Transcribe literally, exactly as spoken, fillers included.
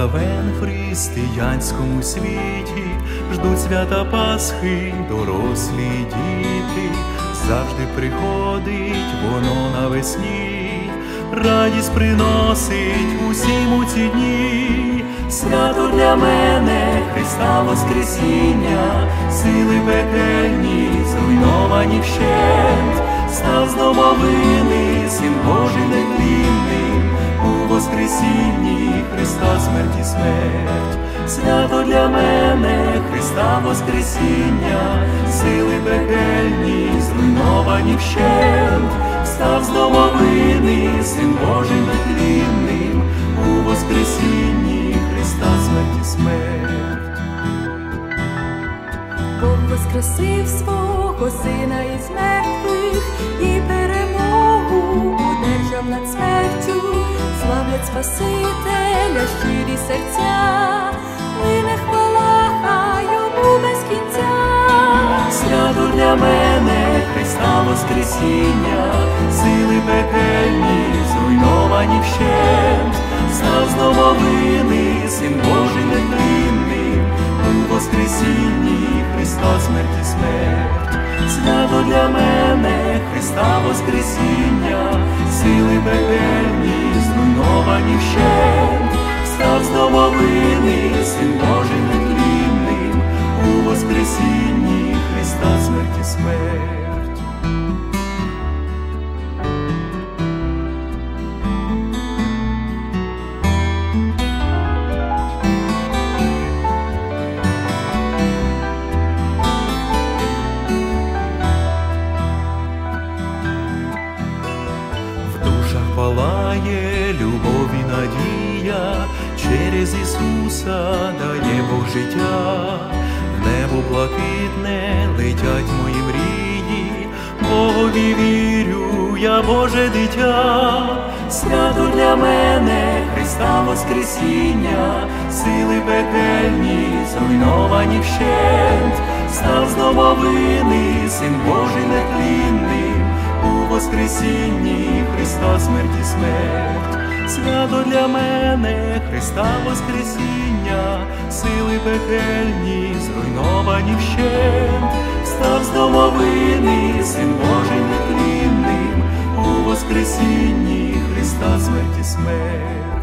давен в християнському світі ждуть свята Пасхи дорослі діти. Завжди приходить воно навесні, радість приносить усім у ці дні. Свято для мене Христа Воскресіння, сили пекельні, зруйновані вщент, став з домовини Син Божий нетлінний, у Воскресінні Христа смерть і смерть. Свято для мене Христа Воскресіння, сили пекельні, зруйновані вщент, став з домовини Син Божий нетлінним, у Воскресінні Христа смерть і смерть. Бог воскресив свого Сина із мертвих і перемогу одержав над смертю. Славлять Спасителя щирі серця, лине хвала хай йому без кінця. Свято для мене Христа Воскресіння, сили пекельні, зруйновані вщент, став з домовини Син Божий нетлінний, у Воскресінні Христа смерть і смерть. Свято для мене Христа Воскресіння, сили пекельні, зруйновані вщент, став з домовини Син Божий нетлінним, у Воскресінні Христа смерть і смерть. Палає любов і надія, через Ісуса дає Бог життя. В небо блакитне летять мої мрії, Богові вірю, я Боже дитя. Свято для мене Христа Воскресіння, сили пекельні, зруйновані вщент, став з домовини Син Божий нетлінний, у Воскресінні Христа смерть і смерть. Свято для мене Христа Воскресіння, сили пекельні, зруйновані вщент, став з домовини Син Божий нетлінним, у Воскресінні Христа смерть і смерть.